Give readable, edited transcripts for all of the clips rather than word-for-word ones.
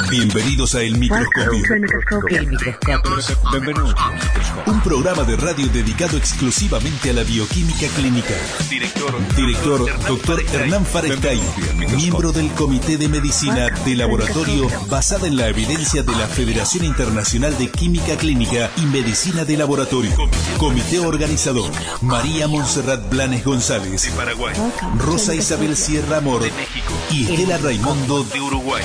Bienvenidos a El Microscopio. El microscopio. Benvenuti. Un programa de radio dedicado exclusivamente a la bioquímica clínica. Director Dr. Hernán Farestain, miembro del Comité de Medicina de Laboratorio basada en la evidencia de la Federación Internacional de Química Clínica y Medicina de Laboratorio. Comité organizador: María Montserrat Blanes González, de Paraguay, Rosa Isabel Sierra Amor, de México, y Estela Raimundo, de Uruguay.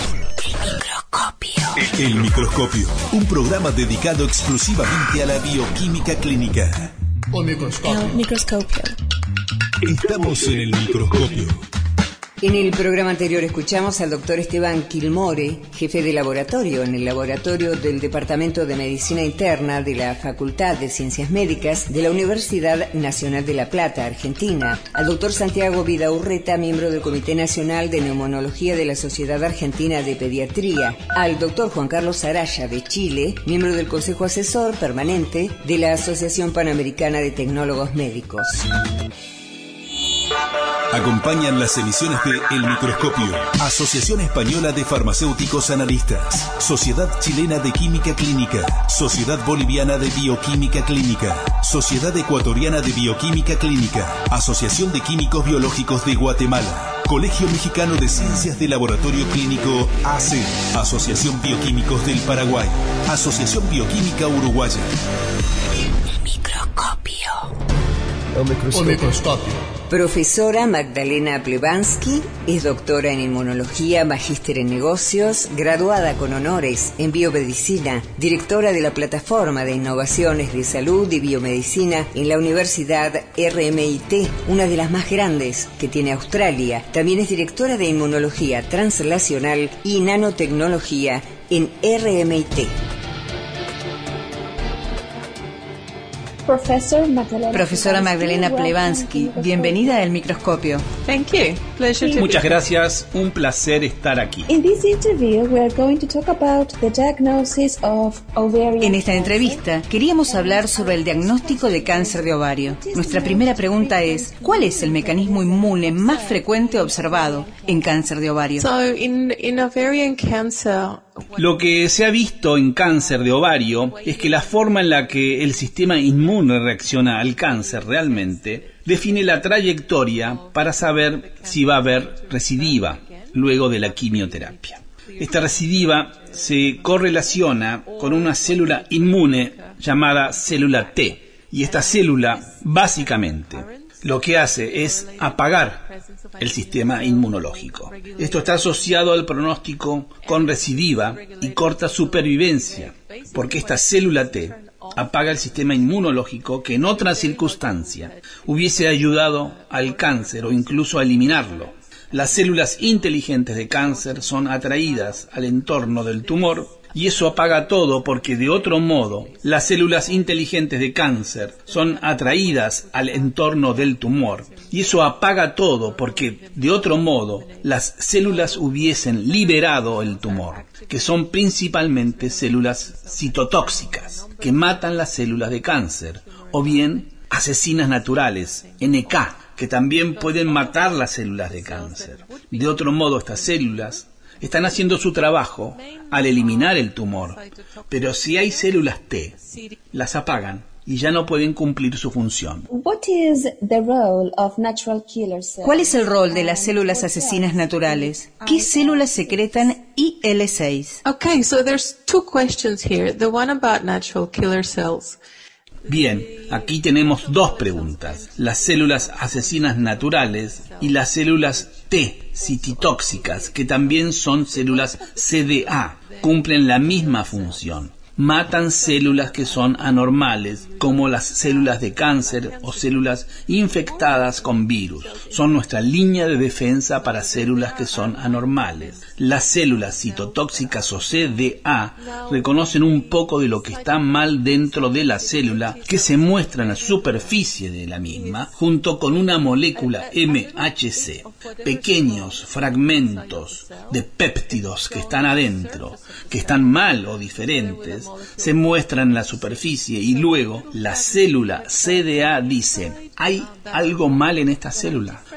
El Microscopio, un programa dedicado exclusivamente a la bioquímica clínica. El Microscopio. Estamos en el Microscopio. En el programa anterior escuchamos al doctor Esteban Quilmore, jefe de laboratorio en el laboratorio del Departamento de Medicina Interna de la Facultad de Ciencias Médicas de la Universidad Nacional de La Plata, Argentina, al doctor Santiago Vidaurreta, miembro del Comité Nacional de Neumonología de la Sociedad Argentina de Pediatría, al doctor Juan Carlos Araya, de Chile, miembro del Consejo Asesor Permanente de la Asociación Panamericana de Tecnólogos Médicos. Acompañan las emisiones de El Microscopio, Asociación Española de Farmacéuticos Analistas, Sociedad Chilena de Química Clínica, Sociedad Boliviana de Bioquímica Clínica, Sociedad Ecuatoriana de Bioquímica Clínica, Asociación de Químicos Biológicos de Guatemala, Colegio Mexicano de Ciencias de Laboratorio Clínico AC, Asociación Bioquímicos del Paraguay, Asociación Bioquímica Uruguaya. El microscopio. Profesora Magdalena Plebanski es doctora en inmunología, magíster en negocios, graduada con honores en biomedicina, directora de la plataforma de innovaciones de salud y biomedicina en la Universidad RMIT, una de las más grandes que tiene Australia. También es directora de inmunología translacional y nanotecnología en RMIT. Profesora Magdalena Plebanski, bienvenida al Microscopio. Thank you. Pleasure to Muchas gracias, un placer estar aquí. En esta entrevista queríamos hablar sobre el diagnóstico de cáncer de ovario. Nuestra primera pregunta es: ¿cuál es el mecanismo inmune más frecuente observado en cáncer de ovario? So in ovarian cancer, Lo que se ha visto en cáncer de ovario es que la forma en la que el sistema inmune reacciona al cáncer realmente define la trayectoria para saber si va a haber recidiva luego de la quimioterapia. Esta recidiva se correlaciona con una célula inmune llamada célula T, y esta célula básicamente lo que hace es apagar el sistema inmunológico. Esto está asociado al pronóstico con recidiva y corta supervivencia, porque esta célula T apaga el sistema inmunológico que en otra circunstancia hubiese ayudado al cáncer o incluso a eliminarlo. Las células inteligentes de cáncer son atraídas al entorno del tumor, y eso apaga todo, porque de otro modo las células inteligentes de cáncer son atraídas al entorno del tumor, y eso apaga todo, porque de otro modo las células hubiesen liberado el tumor, que son principalmente células citotóxicas que matan las células de cáncer, o bien asesinas naturales, NK, que también pueden matar las células de cáncer. De otro modo, estas células están haciendo su trabajo al eliminar el tumor, pero si hay células T, las apagan y ya no pueden cumplir su función. ¿Cuál es el rol de las células asesinas naturales? ¿Qué células secretan IL-6? okay, so there's two questions here. The one about natural killer cells. Bien, aquí tenemos dos preguntas: las células asesinas naturales y las células T citotóxicas, que también son células CD8, cumplen la misma función. Matan células que son anormales, como las células de cáncer o células infectadas con virus. Son nuestra línea de defensa para células que son anormales. Las células citotóxicas o CDA reconocen un poco de lo que está mal dentro de la célula, que se muestra en la superficie de la misma, junto con una molécula MHC, pequeños fragmentos de péptidos que están adentro, que están mal o diferentes, se muestran en la superficie, y luego la célula CDA dice: hay algo mal en esta célula,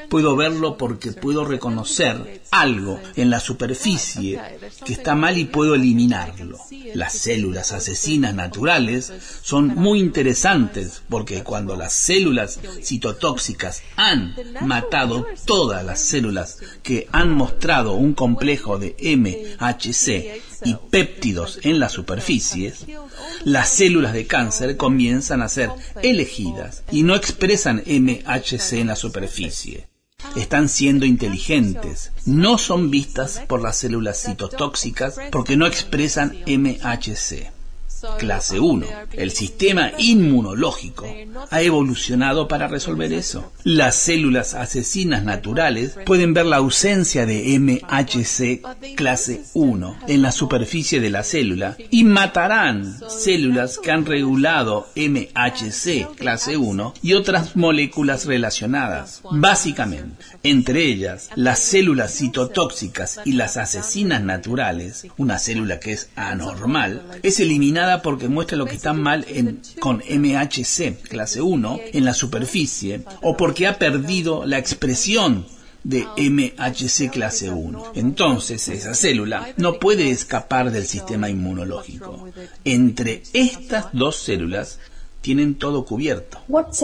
puedo verlo porque puedo reconocer algo en la superficie que está mal y puedo eliminarlo. Las células asesinas naturales son muy interesantes porque cuando las células citotóxicas han matado todas las células que han mostrado un complejo de MHC y péptidos en las superficies, las células de cáncer comienzan a ser elegidas y no expresan MHC en la superficie. Están siendo inteligentes. No son vistas por las células citotóxicas porque no expresan MHC. Clase 1. El sistema inmunológico ha evolucionado para resolver eso. Las células asesinas naturales pueden ver la ausencia de MHC clase 1 en la superficie de la célula y matarán células que han regulado MHC clase 1 y otras moléculas relacionadas. Básicamente, entre ellas, las células citotóxicas y las asesinas naturales, una célula que es anormal, es eliminada porque muestra lo que está mal con MHC clase 1 en la superficie o porque ha perdido la expresión de MHC clase 1. Entonces, esa célula no puede escapar del sistema inmunológico. Entre estas dos células tienen todo cubierto.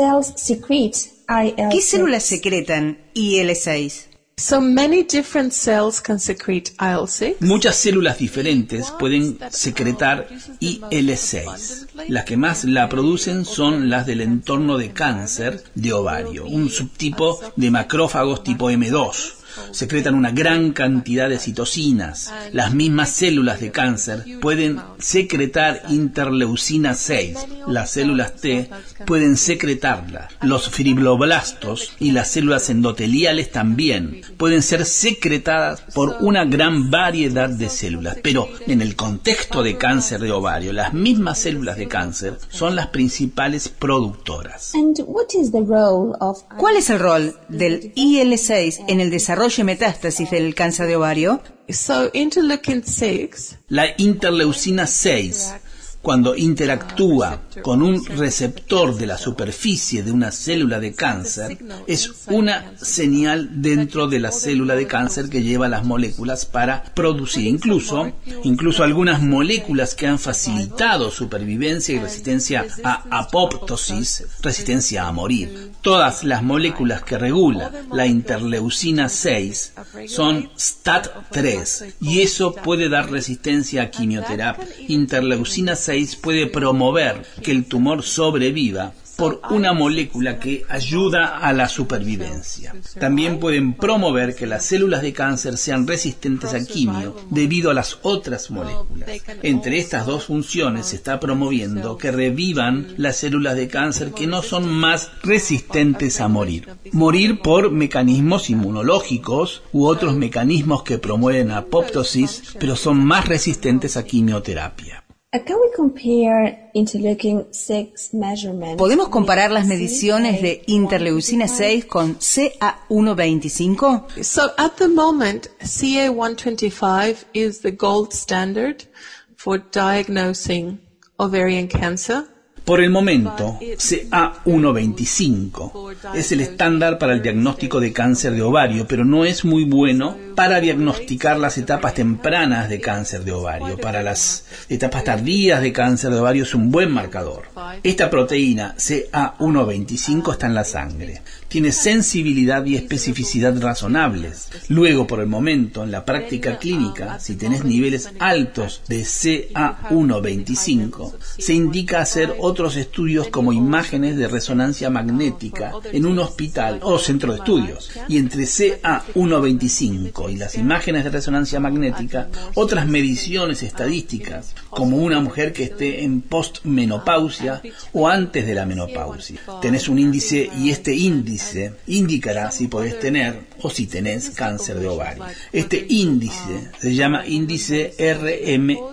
¿Qué células secretan IL-6? So many different cells can secrete IL-6. Muchas células diferentes pueden secretar IL-6. Las que más la producen son las del entorno de cáncer de ovario, un subtipo de macrófagos tipo M2. Secretan una gran cantidad de citocinas. Las mismas células de cáncer pueden secretar interleucina 6. Las células T pueden secretarla. Los fibroblastos y las células endoteliales también pueden ser secretadas por una gran variedad de células. Pero en el contexto de cáncer de ovario, las mismas células de cáncer son las principales productoras. ¿Cuál es el rol del IL-6 en el desarrollo y metástasis del cáncer de ovario? So interleukin 6. La interleucina 6, cuando interactúa con un receptor de la superficie de una célula de cáncer, es una señal dentro de la célula de cáncer que lleva las moléculas para producir. Incluso algunas moléculas que han facilitado supervivencia y resistencia a apoptosis, resistencia a morir. Todas las moléculas que regulan la interleucina 6 son STAT3 y eso puede dar resistencia a quimioterapia. Interleucina 6 puede promover que el tumor sobreviva por una molécula que ayuda a la supervivencia. También pueden promover que las células de cáncer sean resistentes a quimio debido a las otras moléculas. Entre estas dos funciones se está promoviendo que revivan las células de cáncer que no son más resistentes a morir. Morir por mecanismos inmunológicos u otros mecanismos que promueven apoptosis, pero son más resistentes a quimioterapia. ¿Podemos comparar las mediciones de interleucina 6 con CA125? So at the moment, CA125 is the gold standard for diagnosing ovarian cancer. Por el momento, CA125 es el estándar para el diagnóstico de cáncer de ovario, pero no es muy bueno para diagnosticar las etapas tempranas de cáncer de ovario. Para las etapas tardías de cáncer de ovario es un buen marcador. Esta proteína CA125 está en la sangre. Tiene sensibilidad y especificidad razonables. Luego, por el momento, en la práctica clínica, si tenés niveles altos de CA125, se indica hacer otros estudios como imágenes de resonancia magnética en un hospital o centro de estudios. Y entre CA125 y las imágenes de resonancia magnética, otras mediciones estadísticas, como una mujer que esté en postmenopausia o antes de la menopausia. Tenés un índice y este índice indicará si podés tener o si tenés cáncer de ovario. Este índice se llama índice RMI.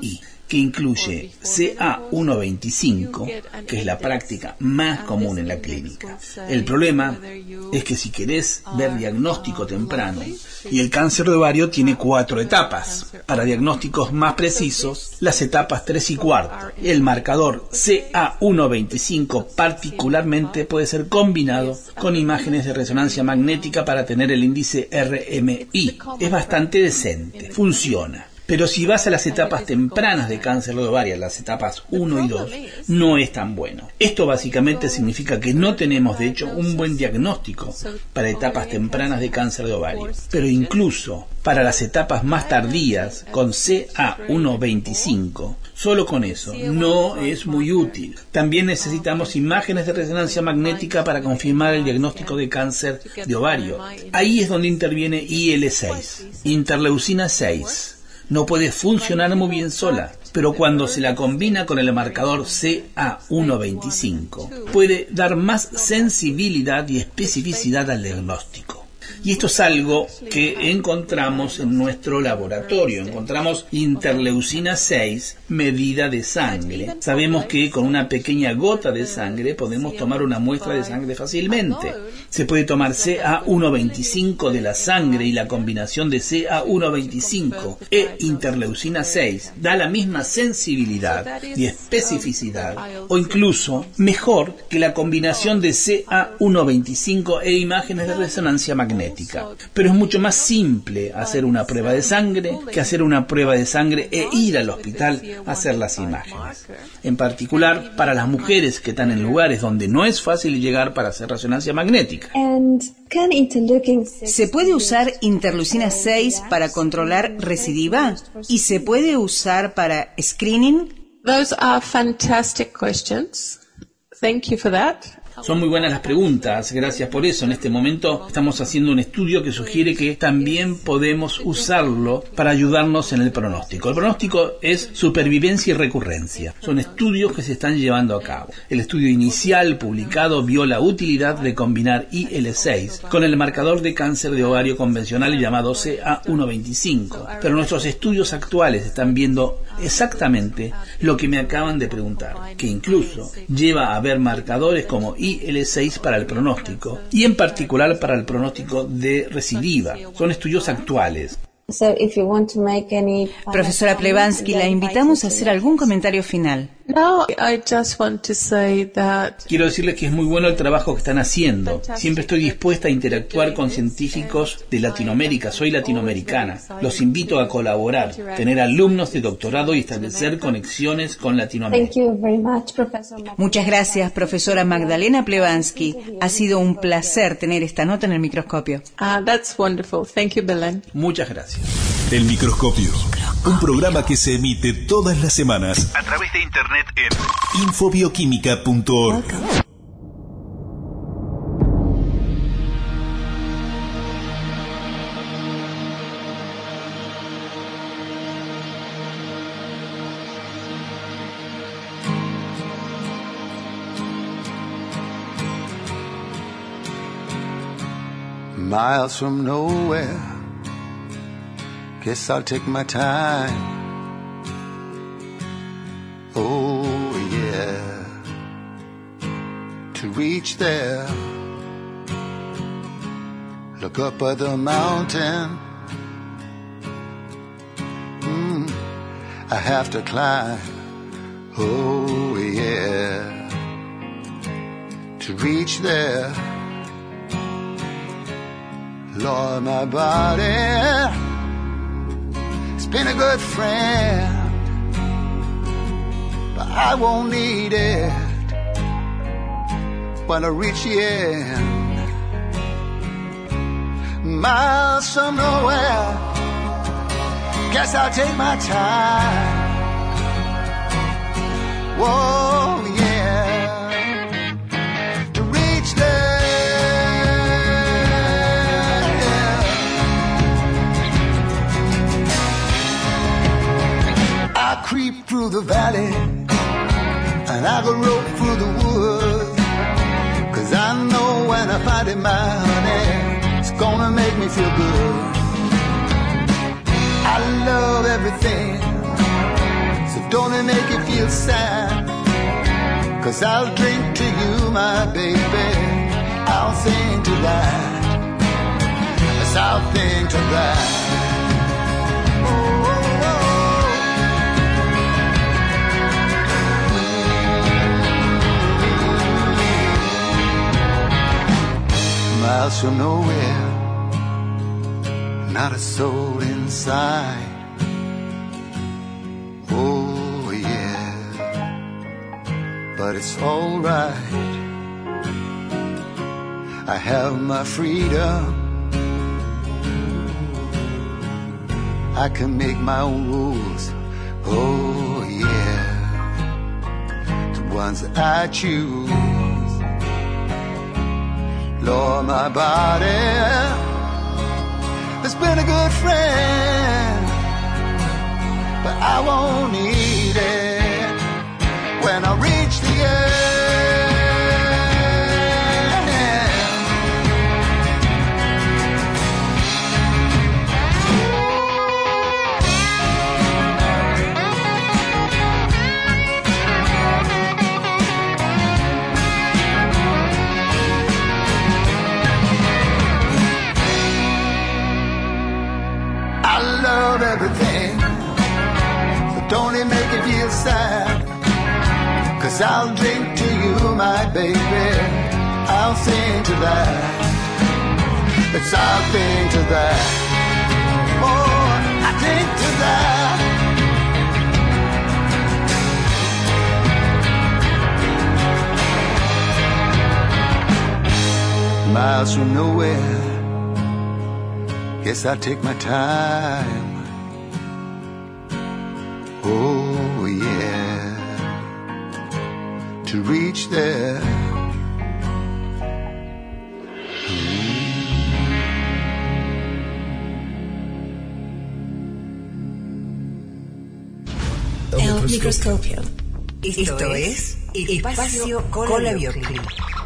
que incluye CA125, que es la práctica más común en la clínica. El problema es que si querés ver diagnóstico temprano, y el cáncer de ovario tiene 4 etapas. Para diagnósticos más precisos, las etapas 3 y 4. El marcador CA125 particularmente puede ser combinado con imágenes de resonancia magnética para tener el índice RMI. Es bastante decente, funciona. Pero si vas a las etapas tempranas de cáncer de ovario, las etapas 1 y 2, no es tan bueno. Esto básicamente significa que no tenemos, de hecho, un buen diagnóstico para etapas tempranas de cáncer de ovario. Pero incluso para las etapas más tardías, con CA125, solo con eso no es muy útil. También necesitamos imágenes de resonancia magnética para confirmar el diagnóstico de cáncer de ovario. Ahí es donde interviene IL-6, interleucina 6. No puede funcionar muy bien sola, pero cuando se la combina con el marcador CA125, puede dar más sensibilidad y especificidad al diagnóstico. Y esto es algo que encontramos en nuestro laboratorio. Encontramos interleucina 6 medida de sangre. Sabemos que con una pequeña gota de sangre podemos tomar una muestra de sangre fácilmente. Se puede tomar CA125 de la sangre y la combinación de CA125 e interleucina 6 da la misma sensibilidad y especificidad, o incluso mejor que la combinación de CA125 e imágenes de resonancia magnética. Pero es mucho más simple hacer una prueba de sangre que hacer una prueba de sangre e ir al hospital a hacer las imágenes. En particular, para las mujeres que están en lugares donde no es fácil llegar para hacer resonancia magnética. ¿Se puede usar interleucina 6 para controlar recidiva? ¿Y se puede usar para screening? Those are fantastic questions. Thank you for that. Son muy buenas las preguntas, gracias por eso. En este momento estamos haciendo un estudio que sugiere que también podemos usarlo para ayudarnos en el pronóstico. El pronóstico es supervivencia y recurrencia. Son estudios que se están llevando a cabo. El estudio inicial publicado vio la utilidad de combinar IL-6 con el marcador de cáncer de ovario convencional llamado CA125. Pero nuestros estudios actuales están viendo exactamente lo que me acaban de preguntar, que incluso lleva a ver marcadores como IL-6 para el pronóstico y en particular para el pronóstico de recidiva. Son estudios actuales. Profesora Plebanski, la invitamos a hacer algún comentario final. No, I just want to say that Quiero decirles que es muy bueno el trabajo que están haciendo. Siempre estoy dispuesta a interactuar con científicos de Latinoamérica. Soy latinoamericana. Los invito a colaborar, tener alumnos de doctorado y establecer conexiones con Latinoamérica. Muchas gracias, profesora Magdalena Plebanski. Ha sido un placer tener esta nota en el microscopio. that's wonderful. Thank you, Belen. Muchas gracias. El Microscopio, un programa que se emite todas las semanas a través de internet en infobioquímica.org. Miles from nowhere, guess I'll take my time. Oh yeah, to reach there, look up at the mountain. I have to climb. Oh yeah, to reach there, Lord, my body, it's been a good friend, but I won't need it when I reach the end. Miles from nowhere, guess I'll take my time. Whoa, yeah, to reach there. I creep through the valley and I go rope through the woods, 'cause I know when I find it, my honey, it's gonna make me feel good. I love everything, so don't only make you feel sad. 'Cause I'll drink to you, my baby. I'll sing to that. Yes, I'll sing to that. Miles from nowhere, not a soul inside. Oh yeah, but it's all right. I have my freedom. I can make my own rules. Oh yeah, the ones that I choose. Lord, my body has been a good friend, but I won't need it when I reach the end. Everything, so don't it make you feel sad? 'Cause I'll drink to you, my baby. I'll sing to that. It's I'll sing to that. Oh, I think to that. Miles from nowhere. Yes, I take my time. Oh yeah, to reach there. El microscopio. Esto es Espacio Colabiocli.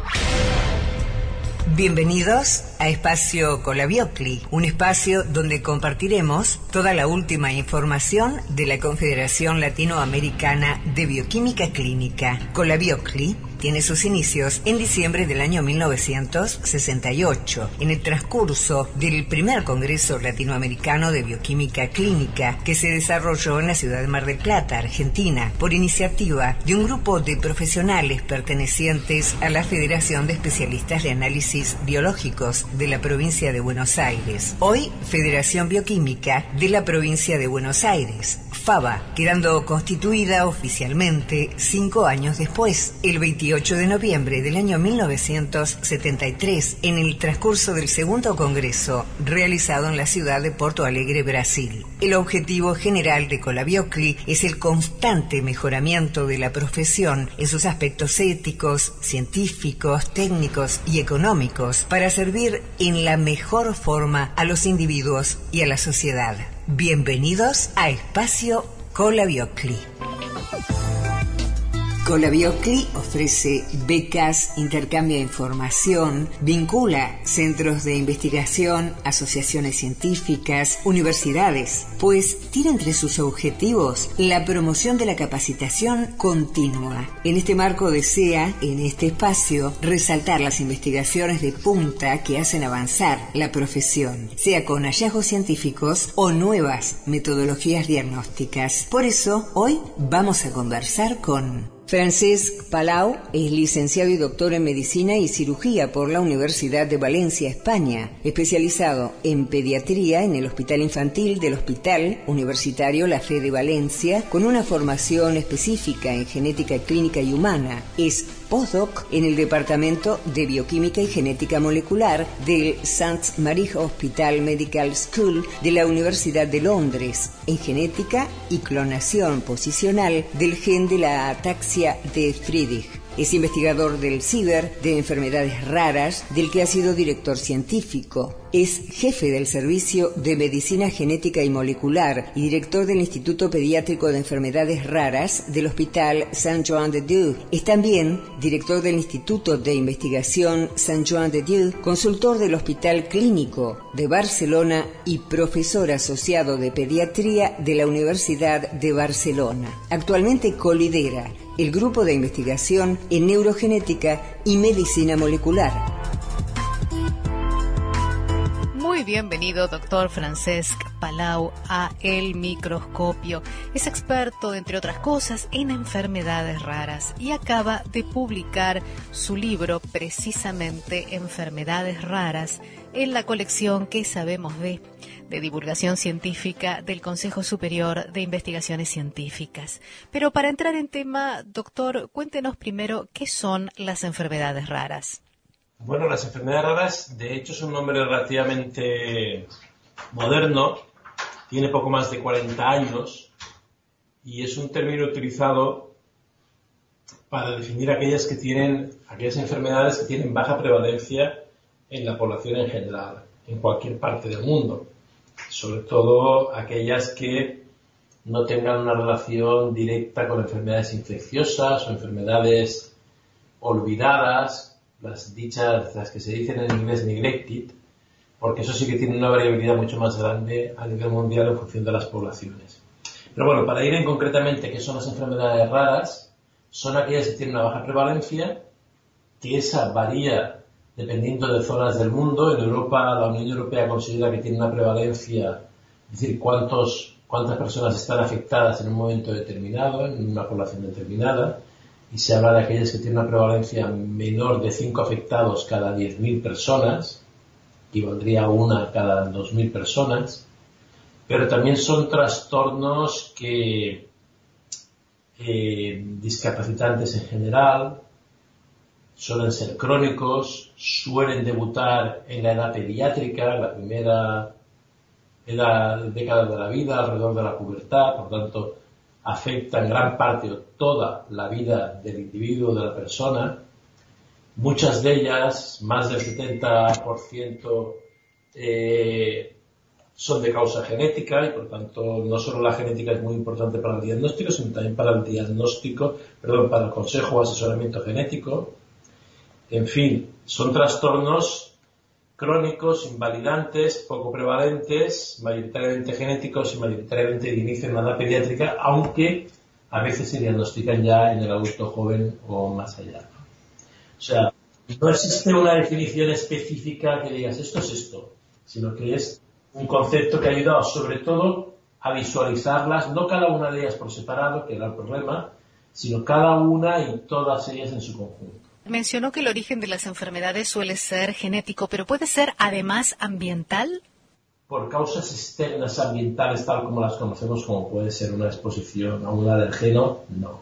Bienvenidos a Espacio Colabiocli, un espacio donde compartiremos toda la última información de la Confederación Latinoamericana de Bioquímica Clínica. Colabiocli tiene sus inicios en diciembre del año 1968, en el transcurso del primer Congreso Latinoamericano de Bioquímica Clínica que se desarrolló en la ciudad de Mar del Plata, Argentina, por iniciativa de un grupo de profesionales pertenecientes a la Federación de Especialistas de Análisis Biológicos de la provincia de Buenos Aires, hoy Federación Bioquímica de la provincia de Buenos Aires, FABA, quedando constituida oficialmente 5 años después, el 28 de noviembre del año 1973, en el transcurso del segundo congreso realizado en la ciudad de Porto Alegre, Brasil. El objetivo general de Colabiocli es el constante mejoramiento de la profesión en sus aspectos éticos, científicos, técnicos y económicos para servir en la mejor forma a los individuos y a la sociedad. Bienvenidos a Espacio Colabiocli. Colabiocli ofrece becas, intercambia información, vincula centros de investigación, asociaciones científicas, universidades, pues tiene entre sus objetivos la promoción de la capacitación continua. En este marco desea, en este espacio, resaltar las investigaciones de punta que hacen avanzar la profesión, sea con hallazgos científicos o nuevas metodologías diagnósticas. Por eso, hoy vamos a conversar con Francesc Palau. Es licenciado y doctor en Medicina y Cirugía por la Universidad de Valencia, España, especializado en pediatría en el Hospital Infantil del Hospital Universitario La Fe de Valencia, con una formación específica en genética clínica y humana. Es postdoc en el Departamento de Bioquímica y Genética Molecular del St. Mary's Hospital Medical School de la Universidad de Londres, en genética y clonación posicional del gen de la ataxia de Friedreich. Es investigador del CIBER de enfermedades raras, del que ha sido director científico. Es jefe del Servicio de Medicina Genética y Molecular y director del Instituto Pediátrico de Enfermedades Raras del Hospital Sant Joan de Déu. Es también director del Instituto de Investigación Sant Joan de Déu, consultor del Hospital Clínico de Barcelona y profesor asociado de pediatría de la Universidad de Barcelona. Actualmente colidera el grupo de investigación en neurogenética y medicina molecular. Muy bienvenido, doctor Francesc Palau, a El Microscopio. Es experto, entre otras cosas, en enfermedades raras y acaba de publicar su libro, precisamente Enfermedades Raras, en la colección ¿Qué sabemos de divulgación científica del Consejo Superior de Investigaciones Científicas. Pero para entrar en tema, doctor, cuéntenos primero qué son las enfermedades raras. Bueno, las enfermedades raras, de hecho, es un nombre relativamente moderno, tiene poco más de 40 años y es un término utilizado para definir aquellas enfermedades que tienen baja prevalencia en la población en general, en cualquier parte del mundo, sobre todo aquellas que no tengan una relación directa con enfermedades infecciosas o enfermedades olvidadas, las que se dicen en inglés neglected, porque eso sí que tiene una variabilidad mucho más grande a nivel mundial en función de las poblaciones. Pero bueno, para ir en concretamente qué son las enfermedades raras, son aquellas que tienen una baja prevalencia, que esa varía dependiendo de zonas del mundo. En Europa, la Unión Europea considera que tiene una prevalencia, es decir, cuántas personas están afectadas en un momento determinado, en una población determinada, y se habla de aquellas que tienen una prevalencia menor de 5 afectados cada 10.000 personas, equivaldría a una cada 2.000 personas, pero también son trastornos discapacitantes en general, suelen ser crónicos, suelen debutar en la edad pediátrica, la primera década de la vida, alrededor de la pubertad, por tanto afectan gran parte o toda la vida del individuo, de la persona. Muchas de ellas, más del 70%, son de causa genética y por tanto no solo la genética es muy importante para el diagnóstico, sino también para el consejo o asesoramiento genético. En fin, son trastornos crónicos, invalidantes, poco prevalentes, mayoritariamente genéticos y mayoritariamente de inicio en la edad pediátrica, aunque a veces se diagnostican ya en el adulto joven o más allá. O sea, no existe una definición específica que digas esto es esto, sino que es un concepto que ha ayudado sobre todo a visualizarlas, no cada una de ellas por separado, que era el problema, sino cada una y todas ellas en su conjunto. Mencionó que el origen de las enfermedades suele ser genético, pero ¿puede ser además ambiental? Por causas externas ambientales, tal como las conocemos, como puede ser una exposición a un alergeno, no.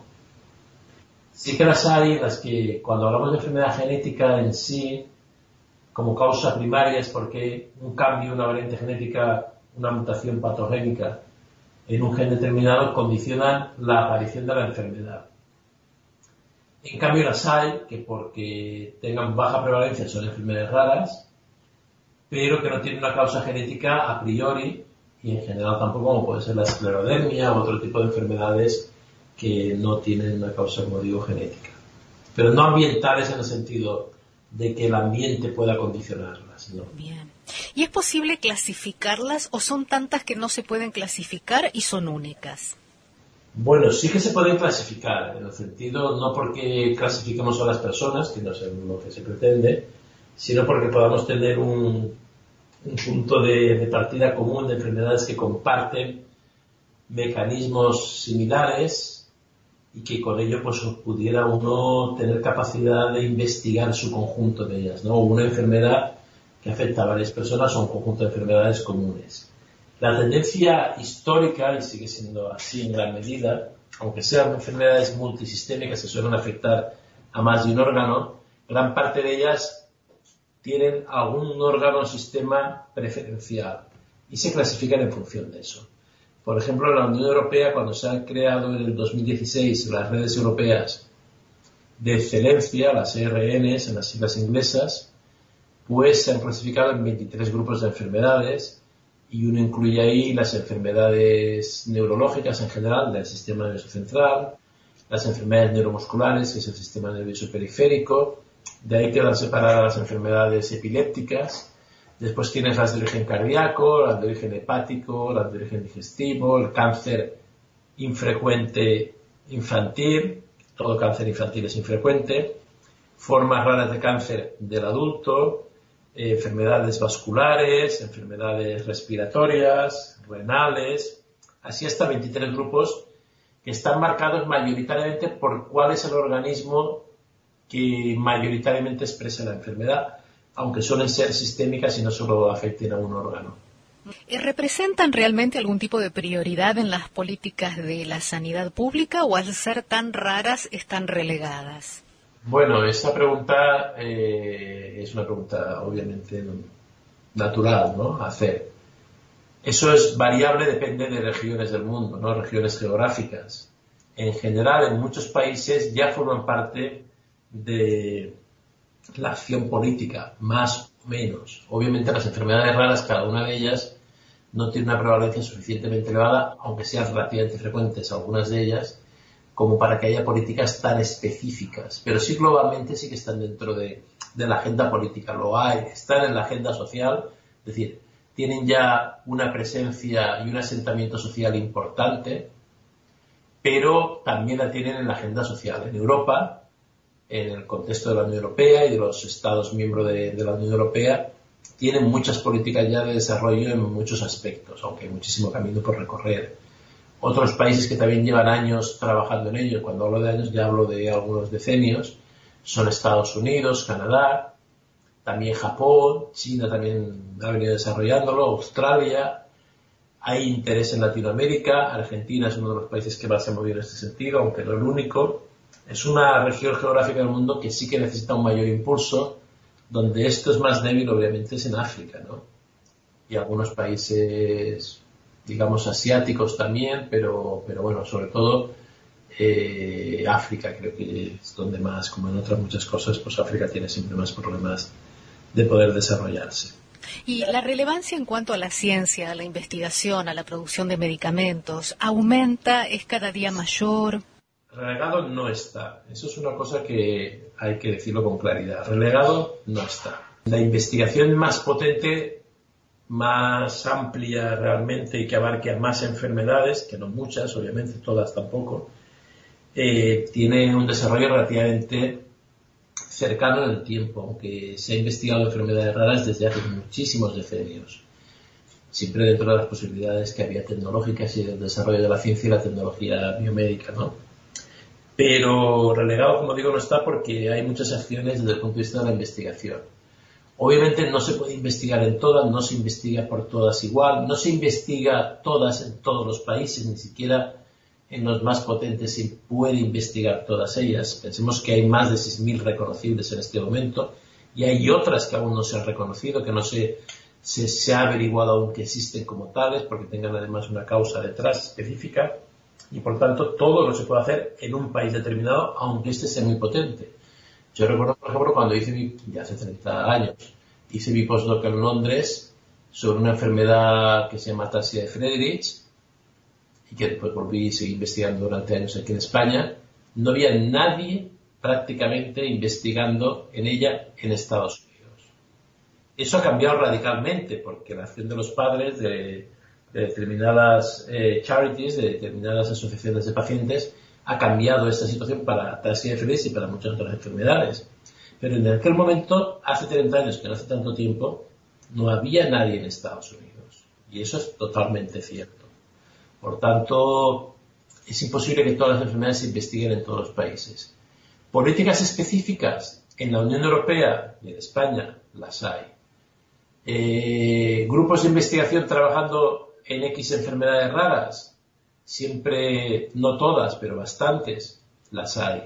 Sí que las hay en las que, cuando hablamos de enfermedad genética en sí, como causa primaria es porque un cambio, una variante genética, una mutación patogénica en un gen determinado condicionan la aparición de la enfermedad. En cambio las hay que porque tengan baja prevalencia son enfermedades raras, pero que no tienen una causa genética a priori y en general tampoco, como puede ser la esclerodermia u otro tipo de enfermedades que no tienen una causa, como digo, genética. Pero no ambientales en el sentido de que el ambiente pueda condicionarlas, ¿no? Bien. ¿Y es posible clasificarlas o son tantas que no se pueden clasificar y son únicas? Bueno, sí que se pueden clasificar, en el sentido, no porque clasifiquemos a las personas, que no es lo que se pretende, sino porque podamos tener un punto de partida común de enfermedades que comparten mecanismos similares y que con ello pues pudiera uno tener capacidad de investigar su conjunto de ellas, ¿no? Una enfermedad que afecta a varias personas o un conjunto de enfermedades comunes. La tendencia histórica, y sigue siendo así en gran medida, aunque sean enfermedades multisistémicas que suelen afectar a más de un órgano, gran parte de ellas tienen algún órgano o sistema preferencial y se clasifican en función de eso. Por ejemplo, en la Unión Europea, cuando se han creado en el 2016 las redes europeas de excelencia, las ERNs, en las siglas inglesas, pues se han clasificado en 23 grupos de enfermedades, y uno incluye ahí las enfermedades neurológicas en general del sistema nervioso central, las enfermedades neuromusculares, que es el sistema nervioso periférico, de ahí quedan separadas las enfermedades epilépticas. Después tienes las de origen cardíaco, las de origen hepático, las de origen digestivo, el cáncer infrecuente infantil, todo cáncer infantil es infrecuente, formas raras de cáncer del adulto, enfermedades vasculares, enfermedades respiratorias, renales, así hasta 23 grupos que están marcados mayoritariamente por cuál es el organismo que mayoritariamente expresa la enfermedad, aunque suelen ser sistémicas y no solo afecten a un órgano. ¿Representan realmente algún tipo de prioridad en las políticas de la sanidad pública o al ser tan raras están relegadas? Bueno, esa pregunta es una pregunta obviamente natural, ¿no?, a hacer. Eso es variable, depende de regiones del mundo, ¿no?, regiones geográficas. En general, en muchos países ya forman parte de la acción política, más o menos. Obviamente las enfermedades raras, cada una de ellas no tiene una prevalencia suficientemente elevada, aunque sean relativamente frecuentes algunas de ellas, como para que haya políticas tan específicas. Pero sí, globalmente sí que están dentro de la agenda política. Lo hay, están en la agenda social, es decir, tienen ya una presencia y un asentamiento social importante, pero también la tienen en la agenda social. En Europa, en el contexto de la Unión Europea y de los Estados miembros de la Unión Europea, tienen muchas políticas ya de desarrollo en muchos aspectos, aunque hay muchísimo camino por recorrer. Otros países que también llevan años trabajando en ello, cuando hablo de años ya hablo de algunos decenios, son Estados Unidos, Canadá, también Japón, China también ha venido desarrollándolo, Australia, hay interés en Latinoamérica, Argentina es uno de los países que más se ha movido en este sentido, aunque no el único. Es una región geográfica del mundo que sí que necesita un mayor impulso, donde esto es más débil obviamente es en África, ¿no? Y algunos países, digamos, asiáticos también, pero bueno, sobre todo África creo que es donde más, como en otras muchas cosas, pues África tiene siempre más problemas de poder desarrollarse. Y la relevancia en cuanto a la ciencia, a la investigación, a la producción de medicamentos, ¿aumenta? ¿Es cada día mayor? Relegado no está. Eso es una cosa que hay que decirlo con claridad. Relegado no está. La investigación más potente, más amplia realmente y que abarque a más enfermedades, que no muchas, obviamente, todas tampoco, tiene un desarrollo relativamente cercano en el tiempo, aunque se ha investigado enfermedades raras desde hace muchísimos decenios. Siempre dentro de las posibilidades que había tecnológicas y del desarrollo de la ciencia y la tecnología biomédica, ¿no? Pero relegado, como digo, no está porque hay muchas acciones desde el punto de vista de la investigación. Obviamente no se puede investigar en todas, no se investiga por todas igual, no se investiga todas en todos los países, ni siquiera en los más potentes se puede investigar todas ellas. Pensemos que hay más de 6.000 reconocibles en este momento y hay otras que aún no se han reconocido, que no se ha averiguado aún que existen como tales, porque tengan además una causa detrás específica. Y por tanto, todo lo se puede hacer en un país determinado, aunque este sea muy potente. Yo recuerdo, por ejemplo, cuando ya hace 30 años, hice mi postdoc en Londres sobre una enfermedad que se llama ataxia de Friedreich, y que después volví y seguí investigando durante años aquí en España. No había nadie prácticamente investigando en ella en Estados Unidos. Eso ha cambiado radicalmente, porque la acción de los padres de determinadas charities, de determinadas asociaciones de pacientes, ha cambiado esta situación para ataxia de Friedreich y para muchas otras enfermedades. Pero en aquel momento, hace 30 años, que no hace tanto tiempo, no había nadie en Estados Unidos. Y eso es totalmente cierto. Por tanto, es imposible que todas las enfermedades se investiguen en todos los países. Políticas específicas en la Unión Europea y en España las hay. Grupos de investigación trabajando en X enfermedades raras, siempre, no todas, pero bastantes, las hay.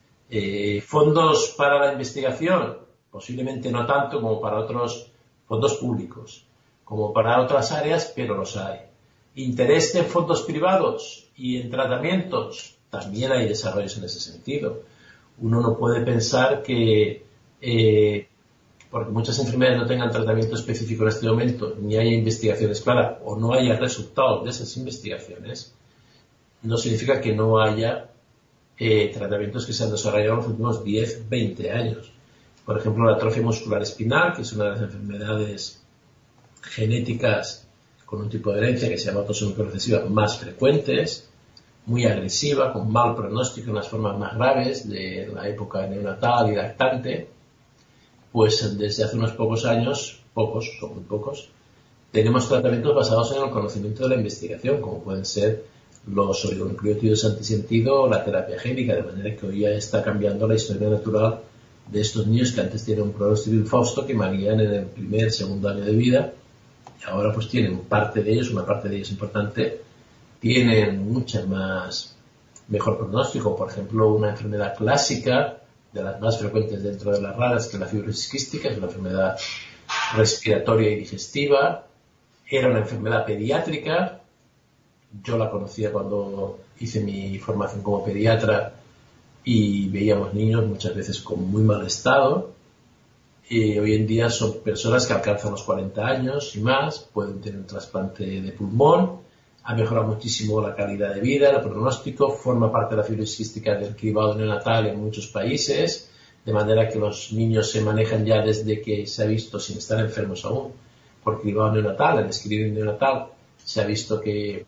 Fondos para la investigación, posiblemente no tanto como para otros fondos públicos, como para otras áreas, pero los hay. Interés en fondos privados y en tratamientos, también hay desarrollos en ese sentido. uno no puede pensar que porque muchas enfermedades no tengan tratamiento específico en este momento, ni haya investigaciones claras o no haya resultados de esas investigaciones, no significa que no haya tratamientos que se han desarrollado en los últimos 10, 20 años. Por ejemplo, la atrofia muscular espinal, que es una de las enfermedades genéticas con un tipo de herencia que se llama autosómica recesiva más frecuentes, muy agresiva, con mal pronóstico en las formas más graves de la época neonatal y lactante, pues desde hace unos pocos años, son muy pocos, tenemos tratamientos basados en el conocimiento de la investigación, como pueden ser los oligonucleótidos antisentido o la terapia génica, de manera que hoy ya está cambiando la historia natural de estos niños que antes tenían un pronóstico infausto, que morían en el primer, segundo año de vida, y ahora pues tienen una parte de ellos importante, tienen mejor pronóstico. Por ejemplo, una enfermedad clásica, de las más frecuentes dentro de las raras, que es la fibrosis quística, es una enfermedad respiratoria y digestiva, era una enfermedad pediátrica. Yo la conocía cuando hice mi formación como pediatra y veíamos niños muchas veces con muy mal estado. Hoy en día son personas que alcanzan los 40 años y más, pueden tener un trasplante de pulmón, ha mejorado muchísimo la calidad de vida, el pronóstico, forma parte de la fibrosis quística del cribado neonatal en muchos países, de manera que los niños se manejan ya desde que se ha visto, sin estar enfermos aún, por cribado neonatal. El screening neonatal se ha visto que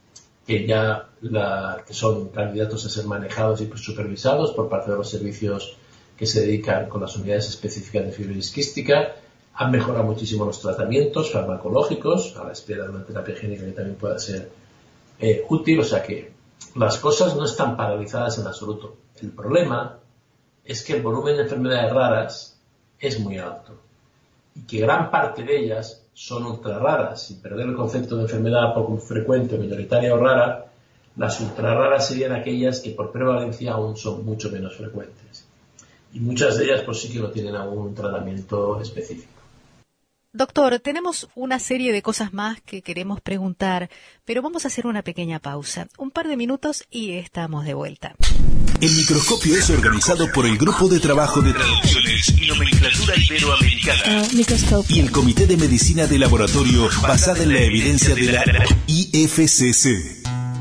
son candidatos a ser manejados y supervisados por parte de los servicios que se dedican con las unidades específicas de fibrosis quística. Han mejorado muchísimo los tratamientos farmacológicos, a la espera de una terapia génica que también pueda ser útil. O sea que las cosas no están paralizadas en absoluto. El problema es que el volumen de enfermedades raras es muy alto y que gran parte de ellas son ultra raras. Sin perder el concepto de enfermedad poco frecuente, minoritaria o rara, las ultra raras serían aquellas que por prevalencia aún son mucho menos frecuentes. Y muchas de ellas pues sí que no tienen aún un tratamiento específico. Doctor, tenemos una serie de cosas más que queremos preguntar, pero vamos a hacer una pequeña pausa, un par de minutos y estamos de vuelta. El microscopio es organizado por el Grupo de Trabajo de Traducciones y Nomenclatura Iberoamericana y el Comité de Medicina de Laboratorio basada en la evidencia de la IFCC.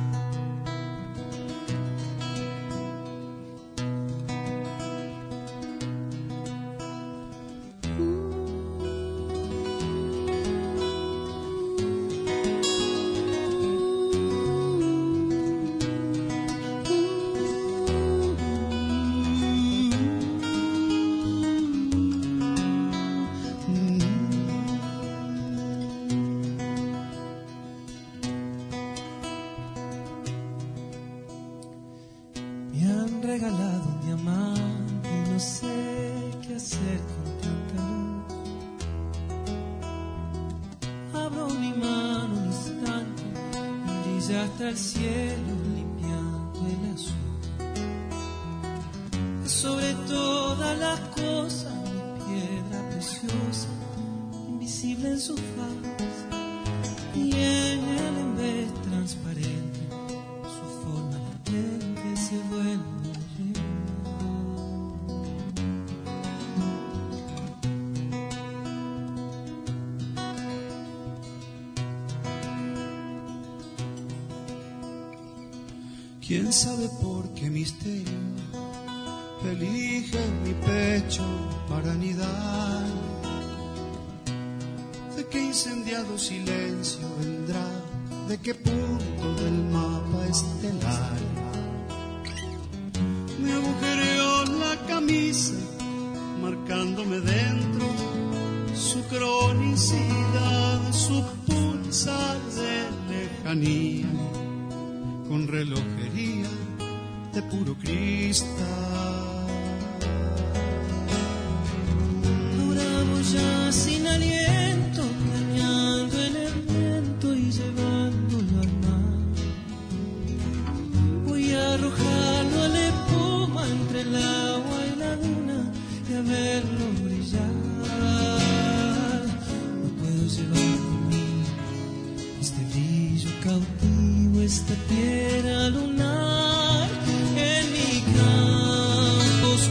¿Quién sabe por qué misterio elige mi pecho para anidar? ¿De qué incendiado silencio vendrá? ¿De qué punto del mapa estelar? Me agujereó la camisa, marcándome dentro su cronicidad, su pulsar de lejanía, con relojería de puro cristal. Ahora voy ya sin aliento, dañando el elemento y llevándolo al mar. Voy a arrojarlo a la espuma entre el agua y la duna y a verlo brillar. No puedo llevar conmigo este brillo cautivo, esta piedra lunar en mi campo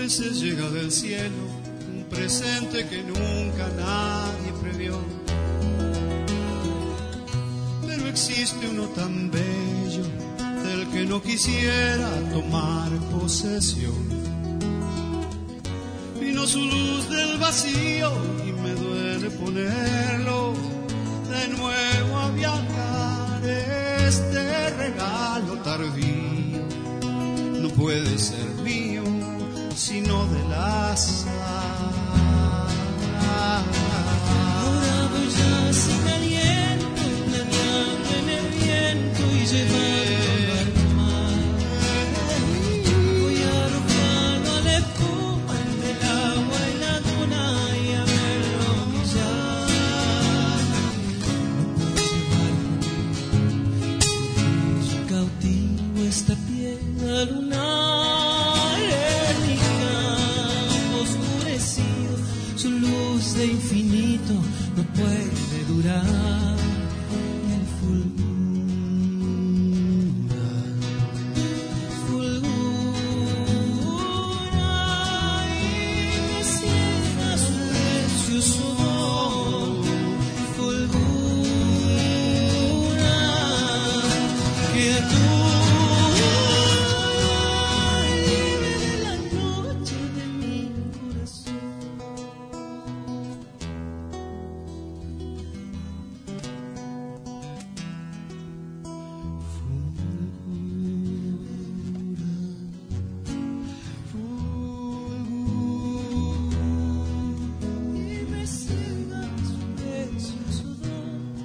veces llega del cielo un presente que nunca nadie previó. Pero existe uno tan bello del que no quisiera tomar posesión. Vino su luz del vacío y me duele ponerlo de nuevo a viajar. Este regalo tardío no puede ser mío, sino del azar. Ahora voy ya sin aliento, planeando en el viento y llevando al mar. Voy a arrojarlo a la espuma del agua y la duna y a verlo brillar. Yo cautivo esta piedra lunar en mi campo oscurecido. Su luz de infinito no puede durar. Y el fulgura y me ciega su precioso don. Fulgura que tú libre de la noche de mi corazón. Y me ciega su precioso don.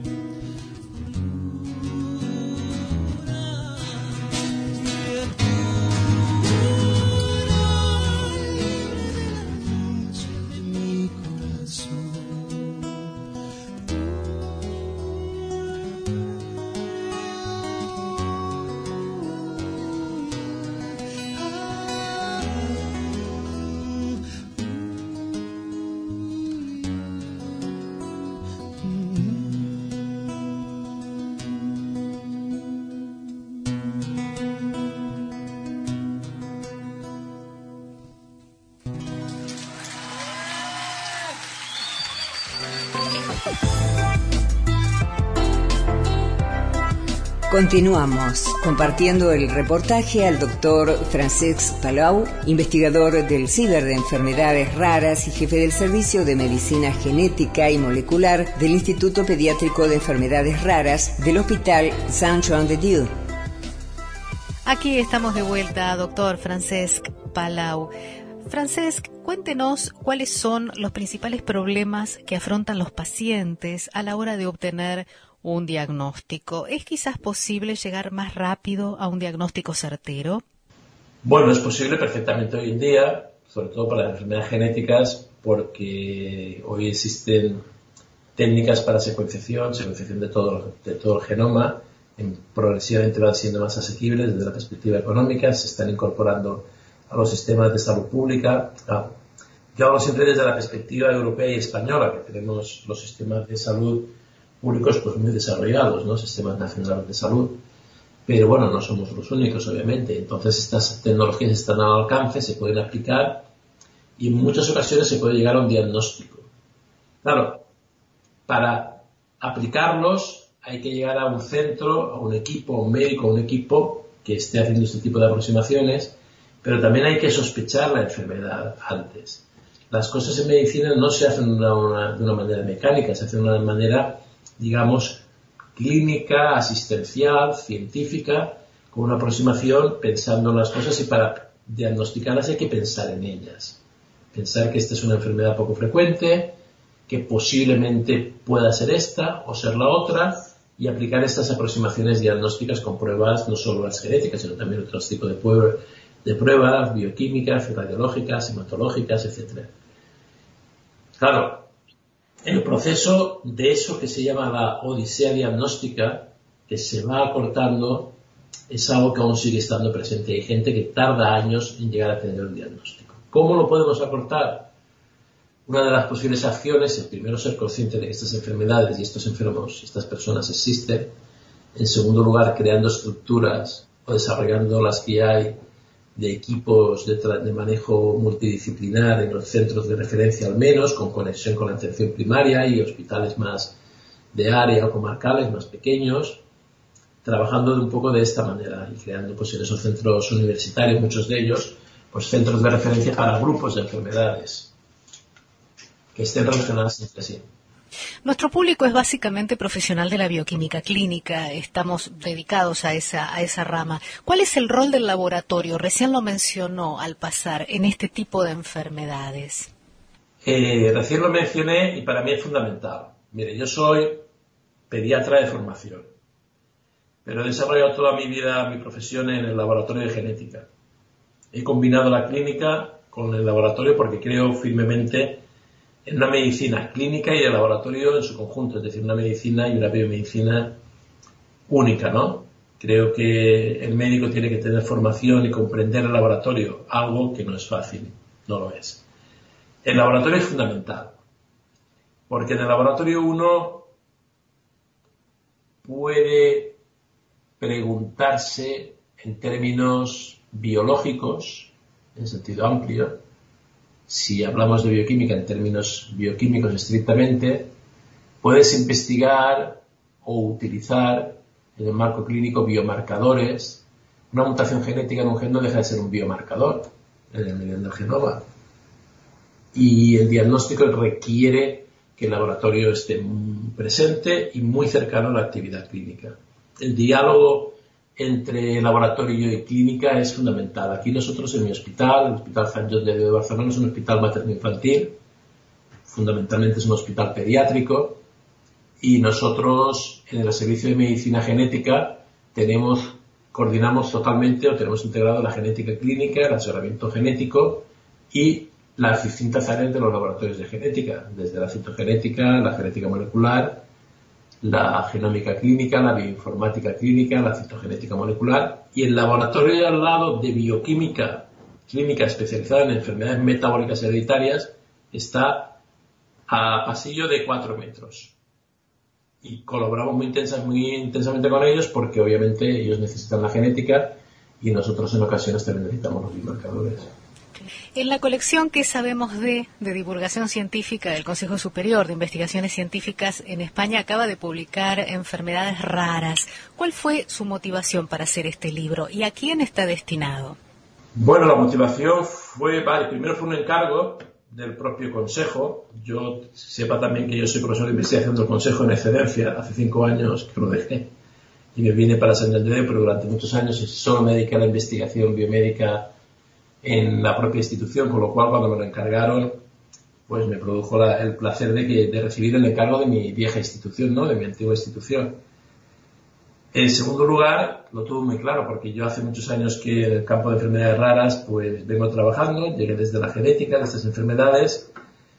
Continuamos compartiendo el reportaje al doctor Francesc Palau, investigador del CIBER de enfermedades raras y jefe del Servicio de Medicina Genética y Molecular del Instituto Pediátrico de Enfermedades Raras del Hospital Saint-Jean-de-Dieu. Aquí estamos de vuelta, doctor Francesc Palau. Francesc, cuéntenos cuáles son los principales problemas que afrontan los pacientes a la hora de obtener un diagnóstico. ¿Es quizás posible llegar más rápido a un diagnóstico certero? Bueno, es posible perfectamente hoy en día, sobre todo para las enfermedades genéticas, porque hoy existen técnicas para secuenciación de todo el genoma, progresivamente van siendo más asequibles desde la perspectiva económica, se están incorporando a los sistemas de salud pública. Yo hablo siempre desde la perspectiva europea y española, que tenemos los sistemas de salud públicos pues muy desarrollados, ¿no? Sistemas nacionales de salud, pero bueno, no somos los únicos, obviamente. Entonces estas tecnologías están al alcance, se pueden aplicar y en muchas ocasiones se puede llegar a un diagnóstico. Claro, para aplicarlos hay que llegar a un centro, a un equipo, a un médico, a un equipo que esté haciendo este tipo de aproximaciones, pero también hay que sospechar la enfermedad antes. Las cosas en medicina no se hacen de una manera mecánica, se hacen de una manera, digamos, clínica, asistencial, científica, con una aproximación pensando en las cosas, y para diagnosticarlas hay que pensar en ellas. Pensar que esta es una enfermedad poco frecuente, que posiblemente pueda ser esta o ser la otra, y aplicar estas aproximaciones diagnósticas con pruebas, no solo las genéticas, sino también otros tipos de pruebas bioquímicas, radiológicas, hematológicas, etc. Claro, el proceso de eso que se llama la odisea diagnóstica, que se va acortando, es algo que aún sigue estando presente. Hay gente que tarda años en llegar a tener un diagnóstico. ¿Cómo lo podemos acortar? Una de las posibles acciones es, primero, ser consciente de que estas enfermedades y estos enfermos, estas personas existen. En segundo lugar, creando estructuras o desarrollando las que hay de equipos de manejo multidisciplinar en los centros de referencia al menos, con conexión con la atención primaria y hospitales más de área o comarcales más pequeños, trabajando un poco de esta manera y creando pues en esos centros universitarios, muchos de ellos, pues centros de referencia para grupos de enfermedades que estén relacionadas entre sí. Nuestro público es básicamente profesional de la bioquímica clínica, estamos dedicados a esa rama. ¿Cuál es el rol del laboratorio? Recién lo mencionó al pasar en este tipo de enfermedades. Recién lo mencioné y para mí es fundamental. Mire, yo soy pediatra de formación, pero he desarrollado toda mi vida, mi profesión en el laboratorio de genética. He combinado la clínica con el laboratorio porque creo firmemente en una medicina clínica y el laboratorio en su conjunto, es decir, una medicina y una biomedicina única, ¿no? Creo que el médico tiene que tener formación y comprender el laboratorio, algo que no es fácil, no lo es. El laboratorio es fundamental, porque en el laboratorio uno puede preguntarse en términos biológicos, en sentido amplio. Si hablamos de bioquímica en términos bioquímicos estrictamente, puedes investigar o utilizar en el marco clínico biomarcadores. Una mutación genética en un gen no deja de ser un biomarcador en el nivel del genoma. Y el diagnóstico requiere que el laboratorio esté presente y muy cercano a la actividad clínica. El diálogo entre laboratorio y clínica es fundamental. Aquí nosotros en mi hospital, el Hospital Sant Jordi de Barcelona, es un hospital materno-infantil, fundamentalmente es un hospital pediátrico, y nosotros en el servicio de medicina genética coordinamos totalmente o tenemos integrado la genética clínica, el asesoramiento genético y las distintas áreas de los laboratorios de genética, desde la citogenética, la genética molecular, la genómica clínica, la bioinformática clínica, la citogenética molecular, y el laboratorio de al lado de bioquímica clínica especializada en enfermedades metabólicas hereditarias está a pasillo de 4 metros. Y colaboramos muy intensamente con ellos porque obviamente ellos necesitan la genética y nosotros en ocasiones también necesitamos los biomarcadores. En la colección que sabemos de divulgación científica del Consejo Superior de Investigaciones Científicas en España acaba de publicar Enfermedades Raras. ¿Cuál fue su motivación para hacer este libro y a quién está destinado? Bueno, la motivación primero fue un encargo del propio Consejo. Yo sepa también que yo soy profesor de investigación del Consejo en excedencia, hace 5 años que lo dejé y me vine para Santander, pero durante muchos años solo me dediqué a la investigación biomédica en la propia institución, con lo cual cuando me lo encargaron, pues me produjo el placer de recibir el encargo de mi vieja institución, ¿no? De mi antigua institución. En segundo lugar, lo tuve muy claro, porque yo hace muchos años que en el campo de enfermedades raras, pues vengo trabajando, llegué desde la genética de estas enfermedades